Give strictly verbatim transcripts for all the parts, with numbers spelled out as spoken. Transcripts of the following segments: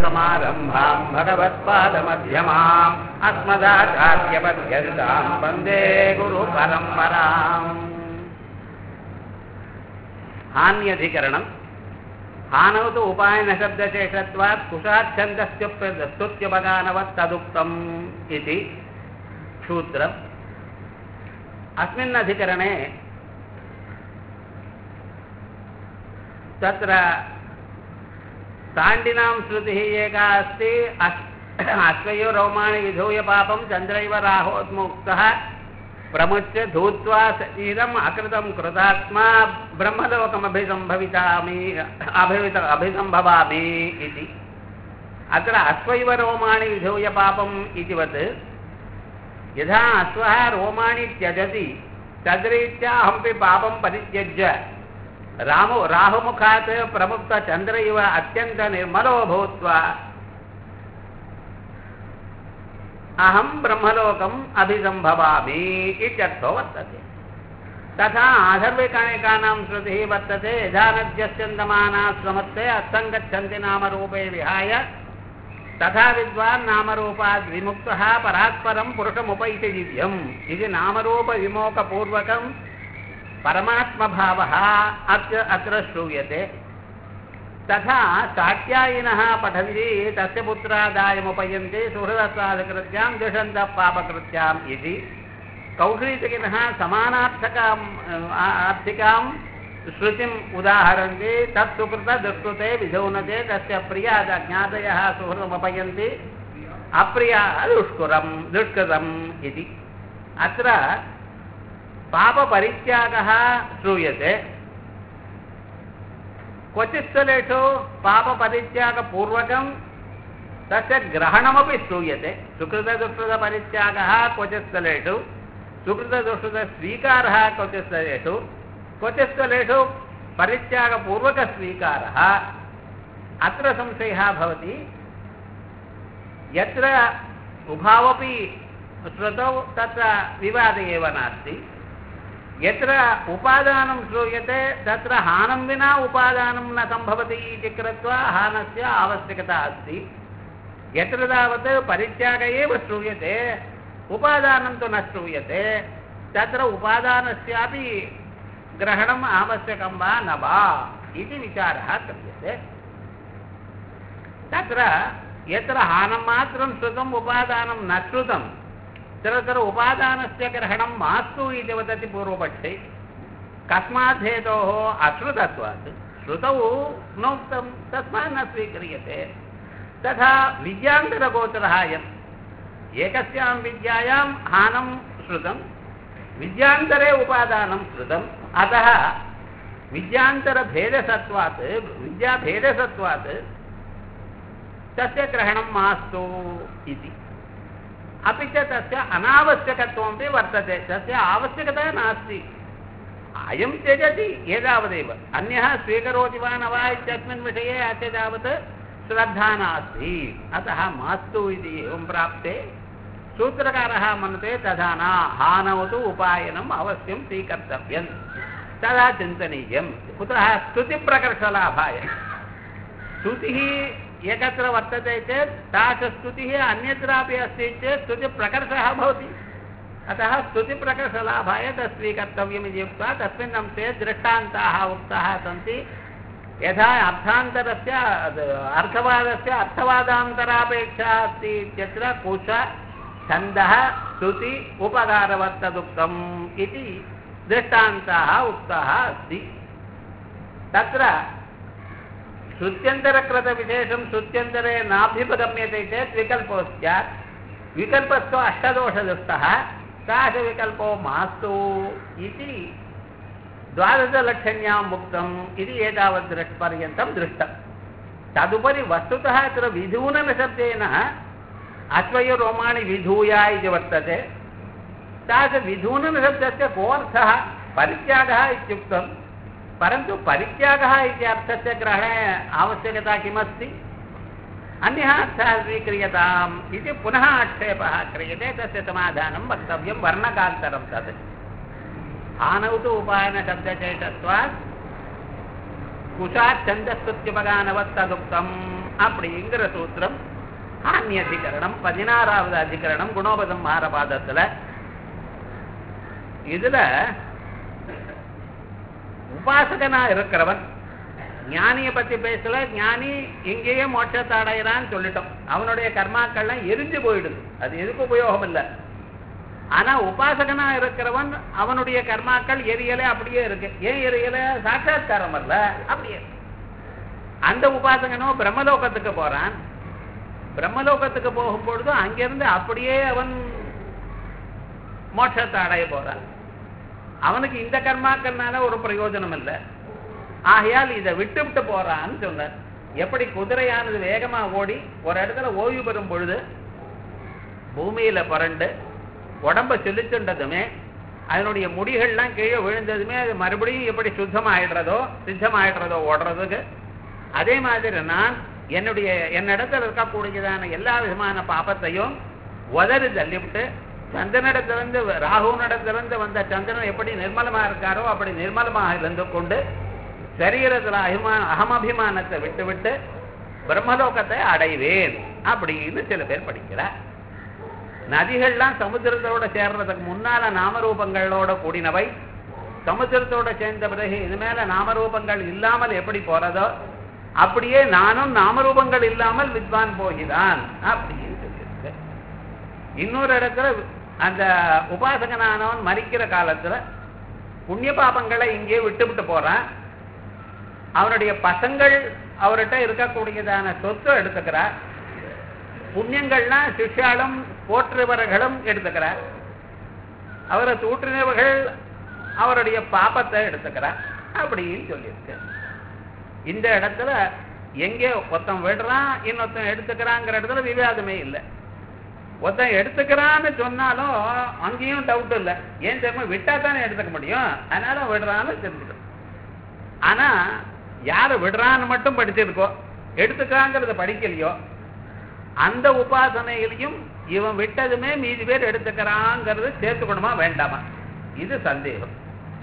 समारम्भाम् भगवत्पादमध्यमाम् अस्मदाचार्यपर्यन्ताम् वन्दे गुरुपरम्पराम्. हान्यधिकरणम्. हानौ तु उपायनशब्दशेषत्वात् कुशाच्छन्दस्योपगानवत् तदुक्तम् इति सूत्रम्. अस्मिन् अधिकरणे तत्र ताण्डिनां श्रुतिः एका अस्ति. अश्वयो रोमाणि विधूय पापं चन्द्रैव राहोन्मुक्तः प्रमुच्य धूत्वा शरीरम् अकृतं कृतात्मा ब्रह्मलोकमभिसम्भवितामि अभिवित अभिसम्भवामि इति. अत्र अश्वैव रोमाणि विधूय पापम् इतिवत् यथा अश्वः रोमाणि त्यजति तद्रीत्या अहमपि पापं परित्यज्य रामो राहुमुखात् प्रमुक्तचन्द्र इव अत्यन्तनिर्मलो भूत्वा अहं ब्रह्मलोकम् अभिसम्भवामि इत्यर्थो वर्तते. तथा आधर्विकानिकानां श्रुतिः वर्तते यथा नद्यस्यन्दमानाः समत्ते अस्सङ्गच्छन्ति नामरूपे विहाय तथा विद्वान् नामरूपाद् विमुक्तः परात्परं पुरुषमुपैति दिव्यम् इति नामरूपविमोकपूर्वकं परमात्मभावः अत्र अत्र श्रूयते. तथा शाक्यायिनः पठन्ति तस्य पुत्रादायमुपयन्ति सुहृदसाधकृत्यां द्विषन्तः पापकृत्याम् इति. कौशीतकिनः समानार्थकाम् आर्थिकां श्रुतिम् उदाहरन्ति. तत्सुकृतदुष्कृते विधौनते तस्य प्रियाद ज्ञातयः सुहृदमुपयन्ति अप्रियाः दुष्कृतं दुष्कृतम् इति. अत्र पापपरित्यागः श्रूयते. क्वचित् स्थलेषु पापपरित्यागपूर्वकं तस्य ग्रहणमपि श्रूयते. सुकृतदुष्कृतपरित्यागः क्वचित् स्थलेषु, सुकृतदुष्कृतस्वीकारः क्वचित् स्थलेषु, क्वचित् स्थलेषु परित्यागपूर्वकस्वीकारः. अत्र संशयः भवति यत्र उभावपि श्रुतौ तत्र विवादः एव नास्ति. यत्र उपादानं श्रूयते तत्र हानं विना उपादानं न सम्भवति इति कृत्वा हानस्य आवश्यकता अस्ति. यत्र तावत् परित्याग एव श्रूयते उपादानं तु न श्रूयते तत्र उपादानस्यापि ग्रहणम् आवश्यकं वा न वा इति विचारः क्रियते. तत्र यत्र हानं मात्रं श्रुतम् उपादानं न श्रुतं तत्र उपादानस्य ग्रहणं मास्तु इति वदति पूर्वपक्षे. कस्मात् हेतोः अश्रुतत्वात्. श्रुतौ नोक्तं तस्मात् न स्वीक्रियते. तथा विद्यान्तरगोचरः अयम्. एकस्यां विद्यायां हानं श्रुतं विद्यान्तरे उपादानं श्रुतम्. अतः विद्यान्तरभेदसत्वात् विद्याभेदसत्वात् तस्य ग्रहणं मास्तु इति. अपि च तस्य अनावश्यकत्वमपि वर्तते. तस्य आवश्यकता नास्ति. अयं त्यजति एतावदेव. अन्यः स्वीकरोति वा न वा इत्यस्मिन् विषये अस्य तावत् श्रद्धा नास्ति. अतः मास्तु इति एवं प्राप्ते सूत्रकारः मन्यते तथा न. हानौ तु उपायनम् अवश्यं स्वीकर्तव्यं. तदा चिन्तनीयं. कुतः? स्तुतिप्रकर्षलाभाय. स्तुतिः एकत्र वर्तते चेत् तादृशस्तुतिः अन्यत्रापि अस्ति चेत् स्तुतिप्रकर्षः भवति. अतः स्तुतिप्रकर्षलाभाय तत् स्वीकर्तव्यमिति उक्त्वा तस्मिन् अंशे दृष्टान्ताः उक्ताः सन्ति. यथा अर्थान्तरस्य अर्थवादस्य अर्थवादान्तरापेक्षा अस्ति इत्यत्र कुश छन्दः स्तुति उपकारवत्तदुक्तम् इति दृष्टान्ताः उक्ताः अस्ति. तत्र श्रुत्यन्तरकृतविशेषं श्रुत्यन्तरे नाभ्युपगम्यते चेत् विकल्पो स्यात्. विकल्पस्तु अष्टदोषदुष्टः. तादृशविकल्पो मास्तु इति द्वादशलक्षण्याम् उक्तम् इति एतावत् दृष्टपर्यन्तं दृष्टम्. तदुपरि वस्तुतः अत्र विधूननशब्देन अश्वयो रोमाणि विधूय इति वर्तते. तादृशविधूननशब्दस्य को अर्थः? परित्यागः इत्युक्तं. परन्तु परित्यागः इति अर्थस्य ग्रहणे आवश्यकता किमस्ति? अन्यः अर्थः स्वीक्रियताम् इति पुनः आक्षेपः क्रियते. तस्य समाधानं वक्तव्यं. वर्णकान्तरं तत्. हानौ तु उपायनशब्दचेतत्वात् कुशात् छन्दस्तुत्युपगानवत् तदुक्तम् அப்படிங்கிற சூத்திரம் ஆன்ய அதிகரணம் பதினாறாவது அதிகரணம் குணோபசம்ஹார பாதத்துல. இதுல உபாசகனா இருக்கிறவன் ஞானியை பத்தி பேசல. ஞானி எங்கேயே மோட்சத்தை அடையிறான்னு சொல்லிட்டோம். அவனுடைய கர்மாக்கள்லாம் எரிஞ்சு போயிடுது, அது எதுக்கு உபயோகம் இல்லை. ஆனா உபாசகனா இருக்கிறவன் அவனுடைய கர்மாக்கள் எரியல, அப்படியே இருக்கு. ஏன் எரியல? சாட்சாத்காரம் அல்ல, அப்படியே. அந்த உபாசகனோ பிரம்மலோகத்துக்கு போறான். பிரம்மலோகத்துக்கு போகும் பொழுது அங்கிருந்து அப்படியே அவன் மோட்சத்தை அடைய போறான். அவனுக்கு இந்த கர்மாக்கள்னால ஒரு பிரயோஜனம் இல்லை. ஆகையால் இதை விட்டு விட்டு போறான்னு சொன்னார். எப்படி குதிரையானது வேகமா ஓடி ஒரு இடத்துல ஓய்வு பெறும் பொழுது பூமியில புரண்டு உடம்ப செலுத்துண்டதுமே அதனுடைய முடிகள்லாம் கீழே விழுந்ததுமே அது மறுபடியும் எப்படி சுத்தமாயிடுறதோ சித்தமாயிடுறதோ ஓடுறதுக்கு, அதே மாதிரி நான் என்னுடைய என்னிடத்துல இருக்கக்கூடியதான எல்லா விதமான பாபத்தையும் உதறி தள்ளிவிட்டு சந்திரனிடத்திலிருந்து ராகுனிடத்திலிருந்து வந்த சந்திரன் எப்படி நிர்மலமா இருக்காரோ அப்படி நிர்மலமாக இருந்து கொண்டு சரீரத்துல அபிமான அகமபிமானத்தை விட்டு விட்டு பிரம்மலோகத்தை அடைவேன் அப்படின்னு சில பேர் படிக்கிறார். நதிகள்லாம் சமுத்திரத்தோட சேர்றதுக்கு முன்னால நாமரூபங்களோட கூடினவை, சமுத்திரத்தோட சேர்ந்த பிறகு இது மேல நாமரூபங்கள் இல்லாமல் எப்படி போறதோ அப்படியே நானும் நாமரூபங்கள் இல்லாமல் வித்வான் போகிறான் அப்படின்னு சொல்லியிருக்கு. இன்னொரு இடத்துல அந்த உபாசகனானவன் மரிக்கிற காலத்துல புண்ணிய பாபங்களை இங்கே விட்டு விட்டு போறான். அவனுடைய பசங்கள் அவர்கிட்ட இருக்கக்கூடியதான சொத்து எடுத்துக்கிறார். புண்ணியங்கள்லாம் சிஷ்யாலும் போற்றுபவர்களும் எடுத்துக்கிறார். அவரை தூற்றினவர்கள் அவருடைய பாபத்தை எடுத்துக்கிறார் அப்படின்னு சொல்லியிருக்கு. இந்த இடத்துல எங்கே ஒருத்தன் விடுறான் இன்னொருத்தன் எடுத்துக்கிறாங்கிற இடத்துல விவாதமே இல்லை. ஒருத்தன் எடுத்துக்கிறான்னு சொன்னாலும் அங்கேயும் டவுட் இல்லை. ஏன் தெரியுமா? விட்டா தானே எடுத்துக்க முடியும், அதனால விடுறான்னு தெரிஞ்சுக்கணும். ஆனா யாரு விடுறான்னு மட்டும் படிச்சிருக்கோ எடுத்துக்கிறாங்கிறத படிக்கலையோ அந்த உபாசனையிலையும் இவன் விட்டதுமே மீதி பேர் எடுத்துக்கிறாங்கிறது சேர்த்துக்கணுமா வேண்டாமா? இது சந்தேகம்.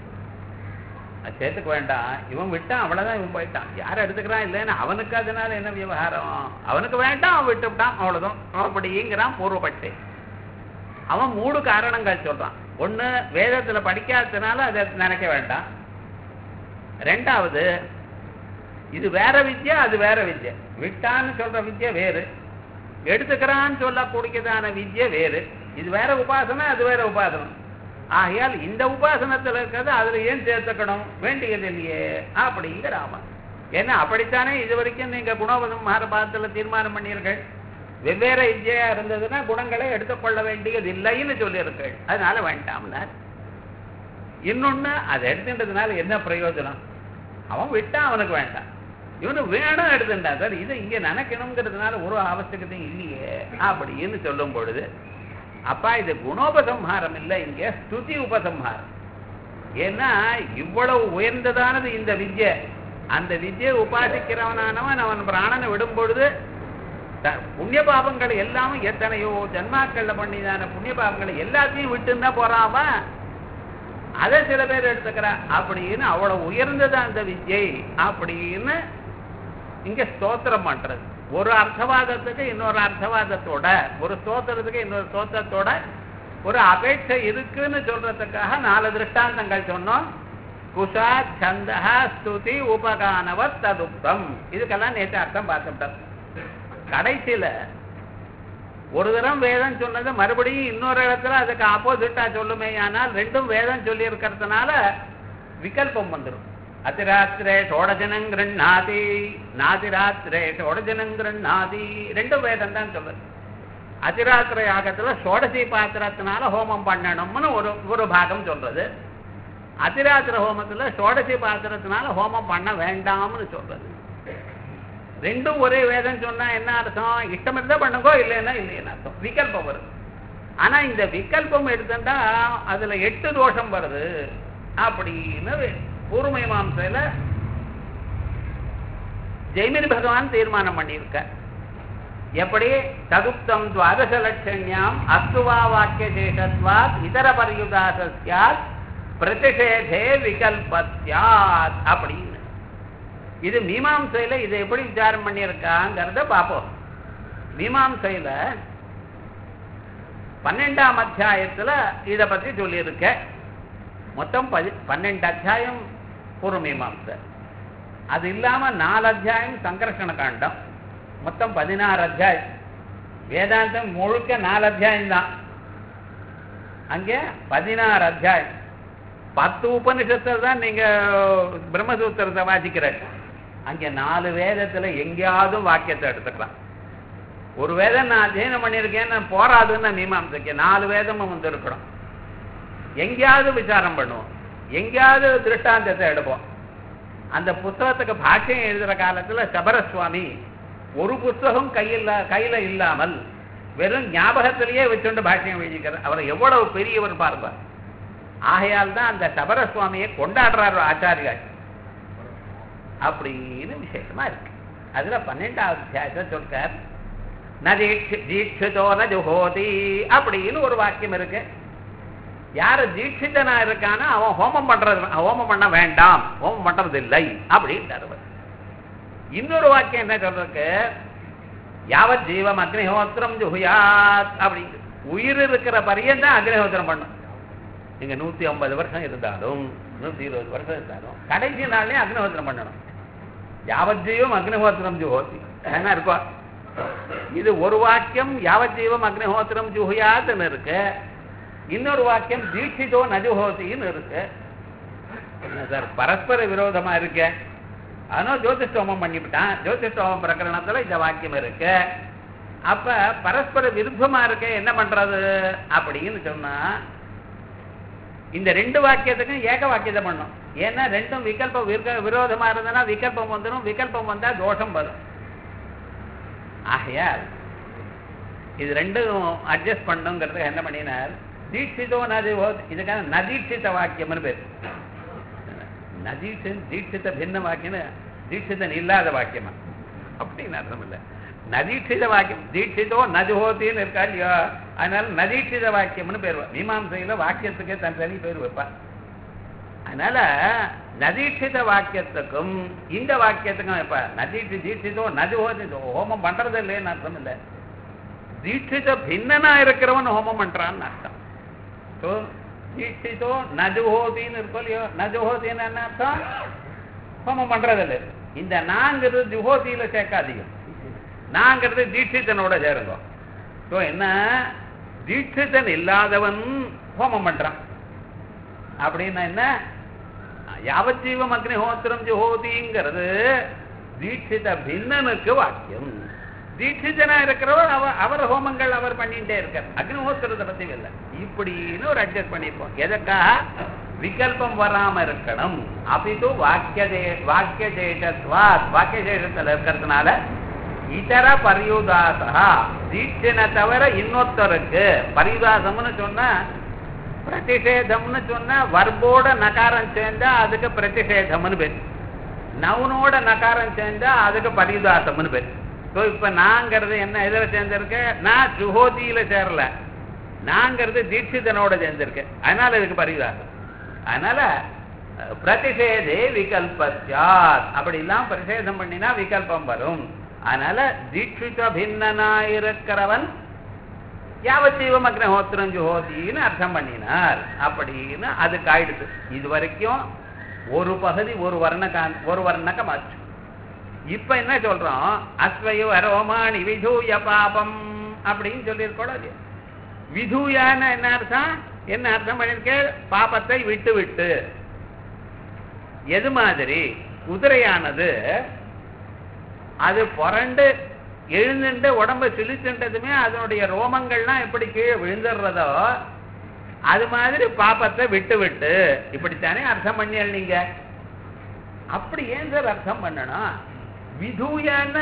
சேர்த்துக்க வேண்டாம். இவன் விட்டான், அவ்வளவுதான், இவன் போயிட்டான். யார் எடுத்துக்கிறான் இல்லைன்னா அவனுக்கு அதனால என்ன விவகாரம்? அவனுக்கு வேண்டாம், அவன் விட்டுவிட்டான், அவ்வளவுதான் அப்படிங்கிறான் பூர்வப்பட்டு. அவன் மூணு காரணங்கள் சொல்றான். ஒண்ணு, வேதத்துல படிக்காததுனால அதை நினைக்க வேண்டாம். ரெண்டாவது, இது வேற வித்யா அது வேற வித்யா. விட்டான்னு சொல்ற வித்யா வேறு, எடுத்துக்கிறான்னு சொல்லக்கூடியதான வித்யா வேறு. இது வேற உபாசனை அது வேற உபாசனம். ஆகையால் இந்த உபாசனத்தில் இருக்கிறது அதுல ஏன் சேர்த்துக்கணும்? வேண்டியது இல்லையே அப்படிங்கிற ஆமா. ஏன்னா அப்படித்தானே இது வரைக்கும் நீங்க குணோபசம்ஹார பாதத்துல தீர்மானம் பண்ணீர்கள். வெவ்வேறு வித்யா இருந்ததுன்னா குணங்களை எடுத்துக்கொள்ள வேண்டியது இல்லைன்னு சொல்லியிருக்கள். அதனால வேண்டாம்னா. இன்னொன்னு, அதை எடுத்துட்டதுனால என்ன பிரயோஜனம்? அவன் விட்டா அவனுக்கு வேண்டாம், இவனு வேணும் எடுத்துட்டா சார். இதை இங்க நினைக்கணுங்கிறதுனால ஒரு அவசியத்தையும் இல்லையே அப்படின்னு சொல்லும் பொழுது அப்பா இது குணோபசம்ஹாரம் இல்லை, இங்க ஸ்துதி உபசம்ஹாரம். ஏன்னா இவ்வளவு உயர்ந்ததானது இந்த வித்யை. அந்த வித்யை உபாசிக்கிறவனானவன் அவன் பிராணனை விடும் பொழுது புண்ணிய பாபங்கள் எல்லாமும் எத்தனையோ ஜன்மாக்கள்ல பண்ணிதான புண்ணிய பாபங்களை எல்லாத்தையும் விட்டுன்னா போறாம அதை சில பேர் எடுத்துக்கிறா அப்படின்னு அவ்வளவு உயர்ந்தது அந்த வித்யை அப்படின்னு இங்க ஸ்தோத்திரம் பண்றது. ஒரு அர்த்தவாதத்துக்கு இன்னொரு அர்த்தவாதத்தோட, ஒரு ஸ்தோத்திரத்துக்கு இன்னொரு ஸ்தோத்திரத்தோட ஒரு அபேட்சை இருக்குன்னு சொல்றதுக்காக நாலு திருஷ்டாந்தங்கள் சொன்னோம். குஷா சந்தா ஸ்துதி உபகானவத் ததுக்தம். இதுக்கெல்லாம் நேற்று அர்த்தம் பார்த்துட்டோம். கடைசியில ஒரு தரம் வேதம் சொன்னது மறுபடியும் இன்னொரு இடத்துல அதுக்கு ஆப்போசிட்டா சொல்லுமே. ஆனால் ரெண்டும் வேதம் சொல்லி இருக்கிறதுனால விகல்பம் வந்துடும். அதிராத்திரே ஷோடஜனங்கிருண்ணாதி நாதிராத்திரே ஷோடஜனங்கிருண்ணாதி ரெண்டும் வேதம் தான் சொல்லுது. அதிராத்திர யாகத்துல ஷோடசி பாத்திரத்தினால ஹோமம் பண்ணணும்னு ஒரு ஒரு பாகம் சொல்றது. அதிராத்திர ஹோமத்துல ஷோடசி பாத்திரத்தினால ஹோமம் பண்ண வேண்டாம்னு சொல்றது. ரெண்டும் ஒரே வேதம் சொன்னா என்ன அர்த்தம்? இஷ்டம் இருந்தா பண்ணுங்கோ, இல்லைன்னா இல்லைன்னு அர்த்தம். விகல்பம் வருது. ஆனா இந்த விகல்பம் எடுத்துட்டா அதுல எட்டு தோஷம் வருது அப்படின்னு பூர்வமீமாம்சையில ஜெய்மினி பகவான் தீர்மானம் பண்ணியிருக்க. எப்படி? ததுக்தம் துவாதச லட்சண்யாம் அஸ்துவா வாக்கிய சேஷத்வாத் இதர பரியுதாசியாத் பிரதிஷேதே விகல்பத்யாத் அப்படின்னு. இது மீமாம்சையில இதை எப்படி விசாரம் பண்ணியிருக்காங்கிறத பார்ப்போம். மீமாம்சையில பன்னெண்டாம் அத்தியாயத்துல இதை பத்தி சொல்லியிருக்க. மொத்தம் பதி பன்னெண்டு அத்தியாயம் பூர்வ மீமாம்சை. அது இல்லாம நாலு அத்தியாயம் சங்கர்ஷண காண்டம். மொத்தம் பதினாறு அத்தியாயம். வேதாந்தம் முழுக்க நாலு அத்தியாயம் தான். அங்கே பதினாறு அத்தியாயம். பத்து உபனிஷத்துல தான் நீங்க பிரம்மசூத்திரத்தை வாசிக்கிற. அங்கே நாலு வேதத்துல எங்கேயாவது வாக்கியத்தை எடுத்துக்கலாம். ஒரு வேதம் நான் அத்தியனம் பண்ணியிருக்கேன்னு போராதுன்னு மீமாம்சைக்கு நாலு வேதமும் வந்து இருக்கணும். எங்கேயாவது விசாரம் பண்ணுவோம், எங்கேயாவது திருஷ்டாந்தத்தை எடுப்போம். அந்த புத்தகத்துக்கு பாஷ்யம் எழுதுற காலத்துல சபரசுவாமி ஒரு புத்தகம் கையில் கையில இல்லாமல் வெறும் ஞாபகத்திலேயே வச்சுண்டு பாஷ்யம் எழுதிக்கிறார். அவர் எவ்வளவு பெரியவர் பார்ப்பார். ஆகையால் தான் அந்த சபரசுவாமியை கொண்டாடுறாரு ஆச்சாரியார் அப்படின்னு விசேஷமா இருக்கு. அதுல பன்னெண்டாவது அத்தியாயத்தை சொல்றார். தீட்சிதோ ந ஜுஹோதி அப்படின்னு ஒரு வாக்கியம் இருக்கு. யாரு தீட்சிதனா இருக்கானோ அவன் ஹோமம் பண்றது ஹோமம் பண்ண வேண்டாம், ஹோமம் பண்றது இல்லை அப்படின்னு. இன்னொரு வாக்கியம் என்ன சொல்றதுக்கு, யாவத் ஜீவம் அக்னிஹோத்திரம் ஜுஹுயாத் அப்படின்னு. உயிர் இருக்கிற பரியந்தான் அக்னிஹோத்திரம் பண்ணும். நீங்க நூத்தி ஐம்பது வருஷம் இருந்தாலும் நூத்தி இருபது வருஷம் இருந்தாலும் கடைசி நாள்லயே அக்னிஹோத்திரம் பண்ணணும். யாவத் ஜீவம் அக்னிஹோத்திரம் ஜுஹோதி என்ன இருக்கும். இது ஒரு வாக்கியம் யாவத் ஜீவம் அக்னிஹோத்திரம் ஜுஹுயாத்னு இருக்கு. இன்னொரு வாக்கியம் தீட்சிதோ நஜுஹோதின்னு இருக்கு. சார் பரஸ்பர விரோதமா இருக்கு. ஆனால் ஜோதிஷ்டோமம் பண்ணிவிட்டான். ஜோதிஷ்டோமம் பிரகரணத்துல இந்த வாக்கியம் இருக்கு. அப்ப பரஸ்பர விருப்பமா இருக்கு, என்ன பண்றது அப்படின்னு சொன்னா இந்த ரெண்டு வாக்கியத்துக்கும் ஏக வாக்கியத்தை பண்ணும். ஏன்னா ரெண்டும் விகல்பம் விரோதமா இருந்ததுன்னா விகல்பம் வந்துடும். விகல்பம் வந்தா தோஷம் வரும். ஆகையால் இது ரெண்டும் அட்ஜஸ்ட் பண்ணுங்கிறதுக்கு என்ன பண்ணினார், தீட்சிதோ நதி இதுக்கான நதீட்சித வாக்கியம்னு பேர். நதீட்சன் தீட்சித பின்ன வாக்கியம், தீட்சிதன் இல்லாத வாக்கியமா அப்படின்னு அர்த்தம் இல்லை. நதீட்சித வாக்கியம் தீட்சிதோ நஜுஹோத்தின்னு இருக்கா இல்லையோ, அதனால நதீட்சித வாக்கியம்னு பேர். மீமாம்சையில வாக்கியத்துக்கே தன் தனி பேர் வைப்பா. அதனால நதீட்சித வாக்கியத்துக்கும் இந்த வாக்கியத்துக்கும் வைப்பா. நதீட்சி தீட்சிதோ நஜுஹோதி ஹோமம் பண்றது இல்லைன்னு அர்த்தம் இல்லை. தீட்சித பின்னனா இருக்கிறவன் ஹோமம் பண்றான்னு அர்த்தம். தீட்சிதோ நஜுஹோதின்னு இருக்கும் இல்லையோ, நஜுஹோதின்னு என்ன அர்த்தம், ஹோமம் பண்றதில்லை. இந்த நாங்கிறது ஜுஹோதியில சேர்க்காதீங்க, நாங்கிறது தீட்சிதனோட சேருங்க. ஸோ என்ன, தீட்சிதன் இல்லாதவன் ஹோமம் பண்றான் அப்படின்னா என்ன, யாவஜீவம் அக்னிஹோத்திரம் ஜுஹோதிங்கிறது தீட்சித பின்னனுக்கு வாக்கியம். தீட்சிதனா இருக்கிறவர் அவர் அவர் ஹோமங்கள் அவர் பண்ணிட்டே இருக்கார், அக்னிஹோத்திரத்தை பத்தி இல்லை. இப்படின்னு ஒரு அட்ஜஸ்ட் பண்ணிருப்போம். எதற்காக, விகல்பம் வராம இருக்கணும். அபிது வாக்கிய வாக்கிய சேஷத்வாத், வாக்கிய சேஷத்துல இருக்கிறதுனால இதர பரியுதாசா, தீட்சனை தவிர இன்னொருத்தருக்கு பரியுதாசம்னு சொன்னா பிரதிஷேதம்னு சொன்னா வர்போட நகாரம் சேர்ந்தா அதுக்கு பிரதிஷேதம்னு பேர், நவுனோட நகாரம் சேர்ந்தா அதுக்கு பரியுதாசம்னு பேர். ஸோ இப்ப நாங்கிறது என்ன எதில் சேர்ந்திருக்க, நான் ஜுஹோதியில சேரல, நாங்கிறது தீட்சிதனோட சேர்ந்திருக்கேன், அதனால இதுக்கு பரியுதாசம். அதனால பிரதிஷேதே விகல்பத்யாத், அப்படி எல்லாம் பிரதிஷேதம் பண்ணினா விகல்பம் வரும். அதனால தீட்சித பின்னனா இருக்கிறவன் யாவத்தீவம் அக்னிஹோத்திரம் ஜுஹோதின்னு அர்த்தம் பண்ணினார் அப்படின்னு அதுக்கு ஆயிடுது. இது வரைக்கும் ஒரு பகுதி ஒரு வர்ணகா ஒரு வர்ணகமாச்சு. இப்ப என்ன சொல்றோம், அஸ்வயோ அரோமாணி விதூய பாபம் அப்படின்னு சொல்லியிருக்கோம். விதூயான என்ன அர்த்தம், என்ன அர்த்தம் பண்ணிருக்க, பாபத்தை விட்டு விட்டு. எது மாதிரி குதிரையானது அது புரண்டு எழுந்துட்டு உடம்பு சிலிச்சுட்டதுமே அதனுடைய ரோமங்கள்லாம் எப்படி கீழே விழுந்துடுறதோ அது மாதிரி பாபத்தை விட்டு விட்டு, இப்படித்தானே அர்த்தம் பண்ணியல் நீங்க. அப்படி ஏன் சார் அர்த்தம் பண்ணணும், விதூயான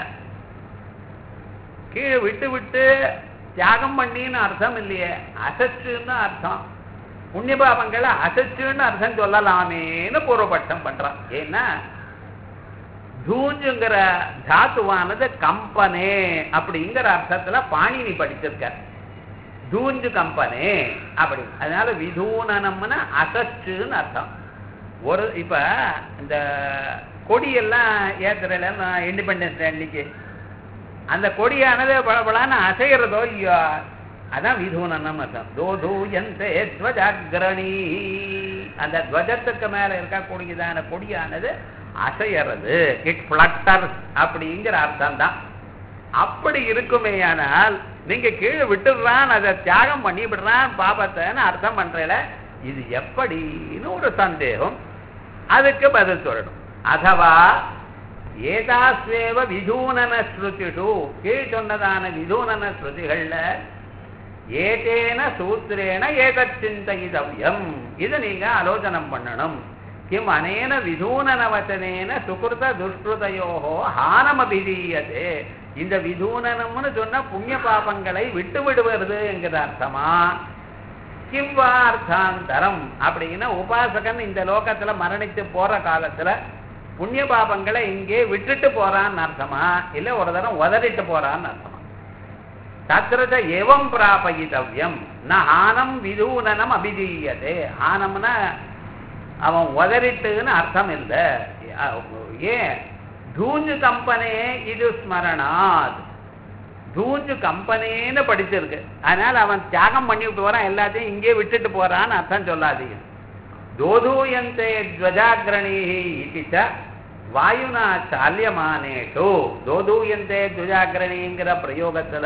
கீழே விட்டு விட்டு தியாகம் பண்ணின்னு அர்த்தம் இல்லையே, அசச்சுன்னு அர்த்தம். புண்ணிய பாபங்களை அசச்சுன்னு அர்த்தம் சொல்லலாமேன்னு பூர்வபட்சம் பண்றான். ஏன்னா தூஞ்சுங்கிற தாத்துவானது கம்பனே அப்படிங்கிற அர்த்தத்துல பாணினி படிச்சிருக்க, தூஞ்சு கம்பனே அப்படி. அதனால விதூனம்னா அசச்சுன்னு அர்த்தம். ஒரு இப்ப இந்த கொடியெல்லாம் ஏத்துறல இண்டிபெண்டன்ஸ் டே அன்னைக்கு அந்த கொடியானது பளபளான்னு அசைகிறதோ இல்லையோ அதான் விதூனனம் அர்த்தம். தோதூயந்தே துவஜாக்ரணி, அந்த துவஜத்துக்கு மேல இருக்கக்கூடியதான கொடியானது அசையறது, இட் ஃபிளட்டர்ஸ் அப்படிங்கிற அர்த்தம் தான். அப்படி இருக்குமேயானால் நீங்க கீழே விட்டுடுறான், அதை தியாகம் பண்ணி விடுறான் பாபத்தைன்னு அர்த்தம் பண்றல, இது எப்படின்னு ஒரு சந்தேகம். அதுக்கு பதில் சொல்லணும். அதவா ஏதாஸ்வேவ விதூனன ஸ்ருதிஷு, கீழ் சொன்னதான விதூனன ஸ்ருதிகள்ல ஏதேன சூத்திரேன ஏதத் சிந்தயிதவ்யம், இதை நீங்க ஆலோசனம் பண்ணணும். கிம் அனேன விதூனன வச்சனேன சுகிருத துஷ்கிருதயோஹோ ஹானமபிதீயதே, இந்த விதூனனம்னு சொன்ன புண்ணிய பாபங்களை விட்டு விடுவது என்கிற அர்த்தமா, கிம்வா அர்த்தாந்தரம் அப்படின்னா உபாசகன் இந்த லோகத்துல மரணித்து போற காலத்துல புண்ணிய பாபங்களை இங்கே விட்டுட்டு போறான்னு அர்த்தமா, இல்ல ஒரு தரம் உதறிட்டு போறான்னு அர்த்தமா. தத்ரத ஏவம் பிராபயிதவ்யம் ந ஆனம் விதூனனம் அபிதீயதே, ஆனம்னா அவன் உதறிட்டுன்னு அர்த்தம் இல்லை. ஏன் தூஞ்சு கம்பனே இது ஸ்மரணாத், தூஞ்சு கம்பனேன்னு படிச்சிருக்கு, அதனால அவன் தியாகம் பண்ணிவிட்டு போறான், எல்லாத்தையும் இங்கே விட்டுட்டு போறான்னு அர்த்தம் சொல்லாதீங்க. தோதூயந்தே துவஜாக்ரணி இதிச்ச வாயுனா சால்யமானேஷு, தோதூயந்தே துவஜாக்ரணிங்கிற பிரயோகத்துல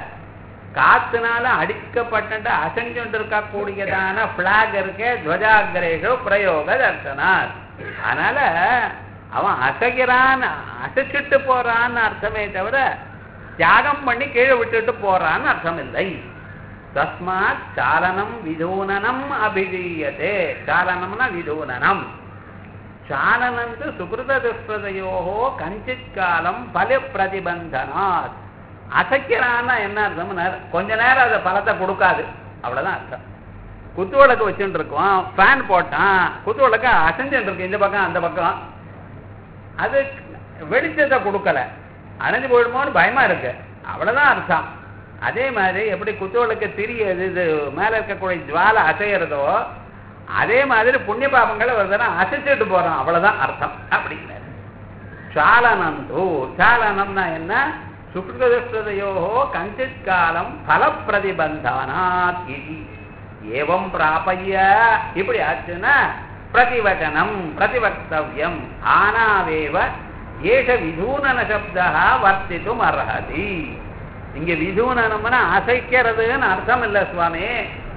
காத்துனால அடிக்கப்பட்டு அசைஞ்சுட்டு இருக்கக்கூடியதான பிளாக் இருக்கே துவஜாகிரேஷு பிரயோக தர்சனார். அதனால அவன் அசைகிறான், அசைச்சிட்டு போறான்னு அர்த்தமே தவிர தியாகம் பண்ணி கீழே விட்டுட்டு போறான்னு அர்த்தம் இல்லை. தஸ்மாத் சாலனம் விதூனனம் அபிதீயதே, சாலனம்னா விதூனனம். சாலனந்து சுகிருத துஷ்கிருதயோஹோ கஞ்சித் காலம் பல பிரதிபந்தனாத், அசைக்கிறான்னா என்ன அர்த்தம், கொஞ்ச நேரம் அதை பலத்தை கொடுக்காது, அவ்வளவுதான் அர்த்தம். குத்து விளக்கு வச்சுட்டு இருக்கோம், ஃபேன் போட்டான், குத்து விளக்கு அசைஞ்சுட்டு இருக்கு இந்த பக்கம் அந்த பக்கம், அது வெளிச்சத்தை கொடுக்கல, அணைஞ்சு போயிடுமோன்னு பயமா இருக்கு, அவ்வளவுதான் அர்த்தம். அதே மாதிரி எப்படி குத்துவிளக்கு திரியது இது மேல இருக்கக்கூடிய ஜுவாலை அசைகிறதோ அதே மாதிரி புண்ணிய பாபங்களை ஒரு தரம் அசைச்சிட்டு போறோம், அவ்வளவுதான் அர்த்தம் அப்படிங்கிறார். சாலனம் தூ, சாலனம்னா என்ன, சுக்ருதயோஹோ கஞ்சித் காலம் பல பிரதிபந்தானாத் இதி ஏவம் பிராபய்ய, இப்படி ஆச்சுன்னா பிரதிவச்சனம் பிரதிவக்தவ்யம் ஆனாவேவ ஏஷ விதூனன சப்தா வர்த்தித்தும் அர்ஹதி. இங்க விதூனனம்னா அசைக்கிறதுன்னு அர்த்தம் இல்ல சுவாமி,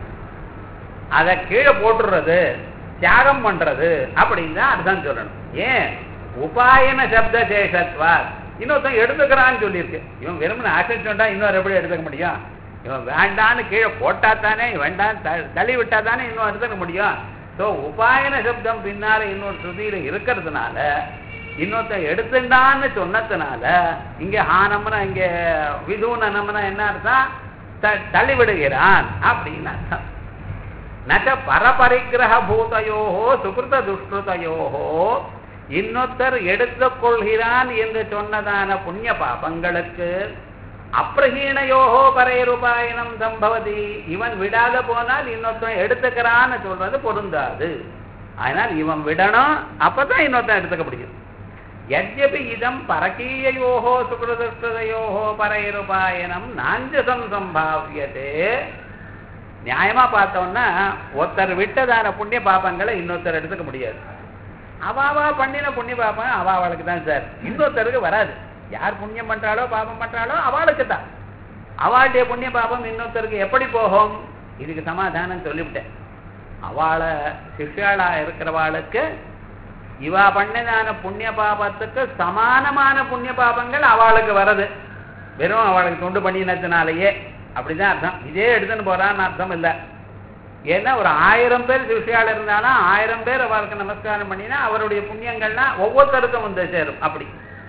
அதை கீழே போட்டுறது தியாகம் பண்றது அப்படின்னு தான் அர்த்தம் சொல்லணும். ஏன் உபாயன சப்த சேஷத்வா, இன்னொருத்தன் எடுத்துக்கிறான்னு சொல்லியிருக்கு, இவன் விரும்பின அசைச்சோண்டா இன்னொரு எப்படி எடுத்துக்க முடியும், இவன் வேண்டான்னு கீழே போட்டா தானே, வேண்டான்னு தள்ளி விட்டா தானே இன்னும் எடுத்துக்க முடியும். ஸோ உபாயன சப்தம் பின்னால இன்னொரு ஸ்ருதியில இருக்கிறதுனால இன்னொருத்தன் எடுத்துட்டான்னு சொன்னதுனால இங்க ஹானம்னா இங்க விதூனம்னா என்ன அர்த்தம், தள்ளி விடுகிறான் அப்படின்னு அர்த்தம். நச்ச பரபரிகிரக பூதையோஹோ சுகிருத துஷ்கிருதையோஹோ, இன்னொருத்தர் எடுத்துக் கொள்கிறான் என்று சொன்னதான புண்ணிய பாபங்களுக்கு அப்ரஹீணையோஹோ பரையருபாயனம் சம்பவதி, இவன் விடாத போனால் இன்னொருத்தன் எடுத்துக்கிறான்னு சொல்றது பொருந்தாது. அதனால் இவன் விடணும், அப்பதான் இன்னொருத்தன் எடுத்துக்க முடியும். யத்யபி இதம் பரகீயோஹோ சுகிருதயோஹோ பரையருபாயனம் நாஞ்சசம் சம்பாவியதே, நியாயமா பார்த்தோம்னா ஒருத்தர் விட்டதான புண்ணிய பாபங்களை இன்னொருத்தர் எடுத்துக்க முடியாது. அவாவா பண்ணின புண்ணிய பாபம் அவாவளுக்கு தான் சார், இன்னொருத்தருக்கு வராது. யார் புண்ணியம் பண்றாளோ பாபம் பண்றாளோ அவளுக்கு தான், அவளுடைய புண்ணிய பாபம் இன்னொருத்தருக்கு எப்படி போகும், இதுக்கு சமாதானம் சொல்லிவிட்டேன். அவளை சிஷ்யாளா இருக்கிறவாளுக்கு இவா பண்ணதான புண்ணிய பாபத்துக்கு சமானமான புண்ணிய பாபங்கள் அவளுக்கு வருது, வெறும் அவளுக்கு தொண்டு பண்ணினதுனாலேயே, அப்படிதான் அர்த்தம். இதே எடுத்துன்னு போறான்னு அர்த்தம் இல்லை. ஏன்னா ஒரு ஆயிரம் பேர் சிஷ்யாள் இருந்தாலும் ஆயிரம் பேர் அவருக்கு நமஸ்காரம் பண்ணினா அவருடைய புண்ணியங்கள்லாம் ஒவ்வொருத்தருக்கும் வந்து சேரும் அப்படி.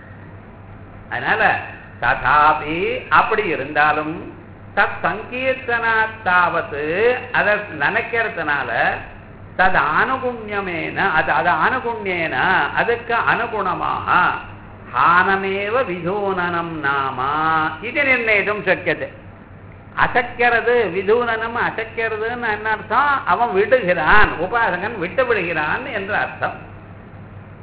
அதனால ததாபி அப்படி இருந்தாலும் தத் சங்கீர்த்தனாத்தாவது அதை நினைக்கிறதுனால தது அனுகுண்யமேன, அது அது அனுகுண்யேன அதுக்கு அனுகுணமாக ஹானமேவ விதூனனம் நாமா இது நிர்ணயித்தும் சக்கியது. அசக்கிறது விதூனனம், அசக்கிறதுன்னு என்ன அர்த்தம், அவன் விடுகிறான், உபாசகன் விட்டு விடுகிறான் என்ற அர்த்தம்.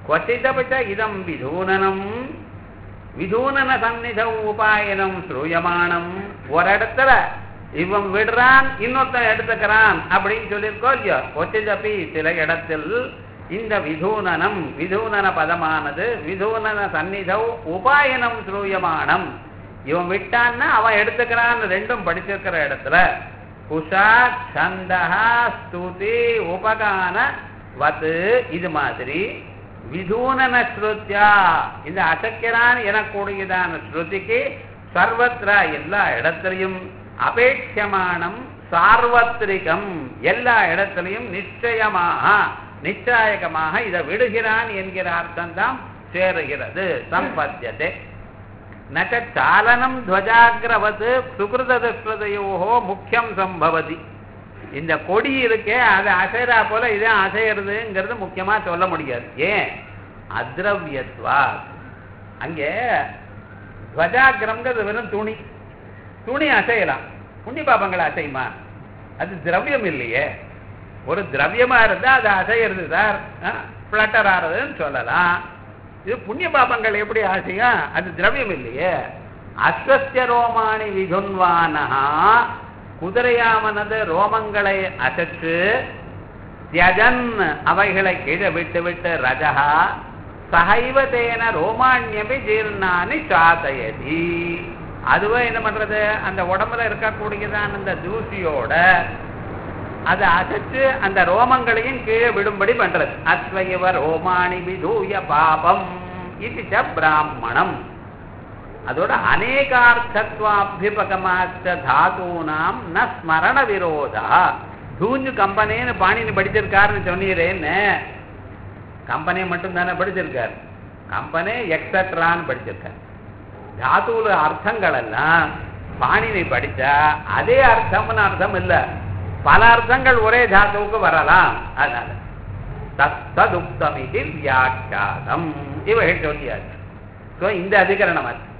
क्वचिदपि च इदं विधूननं விதூனன சந்நிதம் உபாயனம் ஸ்ரூயமானம் ஒரு இடத்துல இவன் விடுறான் இன்னொருத்தன் எடுத்துக்கிறான் அப்படின்னு சொல்லியிருக்கோம் இல்லையோ. கொச்சிதப்பி சில இடத்தில் இந்த விதூனனம் விதூனன பதமானது விதூனன சந்நிதம் உபாயனம் ஸ்ரூயமானம் இவன் விட்டான்னா அவன் எடுத்துக்கிறான் ரெண்டும் படிச்சிருக்கிற இடத்துல குஷா சந்தஹா ஸ்துதி உபகான வத்து இது மாதிரி விதூனன ஸ்ருத்யா இந்த அசக்கிறான் எனக்கூடியதான ஸ்ருதிக்கு சர்வத்ரா எல்லா இடத்திலையும் அபேட்சமானம் சார்வத்ரிகம் எல்லா இடத்திலையும் நிச்சயமாக நிச்சயகமாக இதை விடுகிறான் என்கிற அர்த்தம்தான் சேருகிறது. சம்பத்தியதே நச்ச சாலனம் துவஜாகிரவது சுகிருதஸ்ருதையோகோ முக்கியம் சம்பவதி. இந்த கொடி இருக்கே அது அசைறா போல இதே அசைறதுங்கிறது முக்கியமா சொல்ல முடியாது. ஏன்? அத்ரவியத்வா. அங்கே துவஜாகிரம்ங்கிறது வெறும் துணி துணி அசையலாம், புண்ணிய பாபங்களை அசையுமா? அது திரவியம் இல்லையே. ஒரு திரவியமா இருந்தா அது அசைகிறது சார், பிளட்டர் ஆறதுன்னு சொல்லலாம். இது புண்ணிய பாபங்கள் எப்படி அசையும்? அது திரவியம் இல்லையே. அஸ்வஸ்ய ரோமாணி விதுன்வானஹா குதிரையாமனது ரோமங்களை அசற்று தியஜன் அவைகளை கீழே விட்டு விட்டு ரஜகா சகைவதேன ரோமாண்யபி ஜீர்ணானி சாதயதி. அதுவே என்ன பண்றது? அந்த உடம்புல இருக்கக்கூடியதான் அந்த தூசியோட அதை அசைச்சு அந்த ரோமங்களையும் கீழே விடும்படி பண்றது. அஸ்வயவ ரோமாணி விதூய பாபம் இது ச பிராமணம். அதோட அநேகார்த்தத்வாபிபகமாச்ச தாதூனாம் ந ஸ்மரண விரோதா. தூஞ்சு கம்பனேன்னு பாணினி படிச்சிருக்காருன்னு சொன்னீரேன்னு கம்பனே மட்டும் தானே படிச்சிருக்காரு. கம்பனே எக்ஸட்ரான்னு படிச்சிருக்காரு. தாத்துல அர்த்தங்கள் எல்லாம் பாணினி படிச்சா அதே அர்த்தம்னு அர்த்தம் இல்லை, பல அர்த்தங்கள் ஒரே தாத்துவுக்கு வரலாம். அதனால தத்துக்தமிதி வியாக்கியாதம் இவைகள் சொல்லியாச்சு. இந்த அதிகரணம்